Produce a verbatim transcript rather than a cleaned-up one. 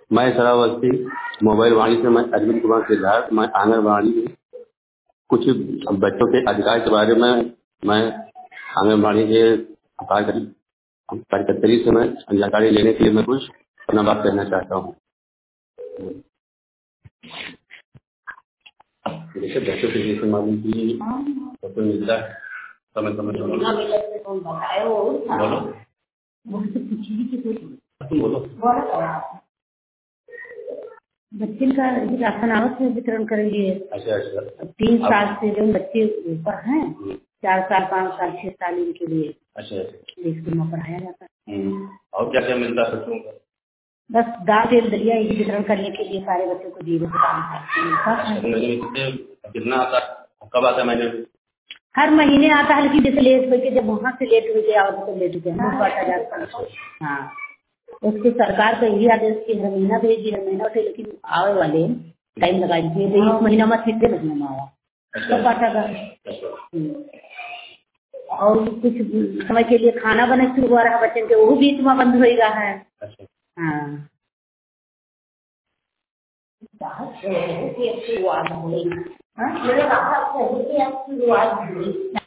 मैं श्रावस्ती मोबाइल वाणी से मैं अरविंद कुमार सिद्धार्थ। मैं आंगनबाड़ी में कुछ बच्चों के अधिकार के बारे में मैं आंगनबाड़ी के कार्यकर्त्री से मैं जानकारी लेने के लिए मैं कुछ अपना बात करना चाहता हूँ। जैसे बच्चों के जैसे मालूम की तो मिलता है समय समय बोलो बोलो बच्चे का राशन आवत में वितरण करेंगे। अच्छा अच्छा। तीन साल से जो बच्चे ऊपर हैं, चार साल पाँच साल छह साल इनके लिए अच्छा अच्छा स्कूल में पढ़ाया जाता है। और क्या क्या मिलता है बच्चों को? बस दाल तेल दलिया ये वितरण करने के लिए सारे बच्चों को जीरो मिलता है। कितना आता है, कब आता है महीने में? हर महीने आता है, लेकिन जैसे लेट हुई जब वहाँ से लेट हुई आओ तो लेट हो गया बांटा जाता है। हाँ, उसको सरकार का यही आदेश की हर महीना भेजी हर महीना से, लेकिन आवे वाले टाइम लगा दीजिए तो इस महीना में छठे महीने में आवा तब बांटा गया। और कुछ समय के लिए खाना बने शुरू हुआ रहा बच्चे के, वो बीच में बंद हो रहा है। हाँ, शुरुआत हुई।